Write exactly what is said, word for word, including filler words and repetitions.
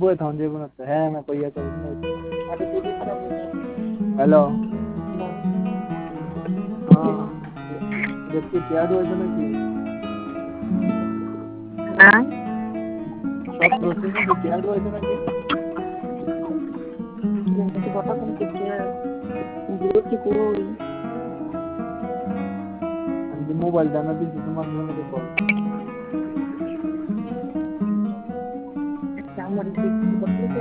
বয়ে থাউন যাইব না তো হ্যাঁ না কইয়া তো হ্যালো হ্যাঁ দেখতে চেয়ার হয়েছে নাকি হ্যাঁ সব প্রসেসিং কি চেয়ার হয়েছে নাকি কিন্তু কথা শুনতে বিরক্তি কই আমি মোবাইল দানা দিছি তোমার জন্য দেখো আমার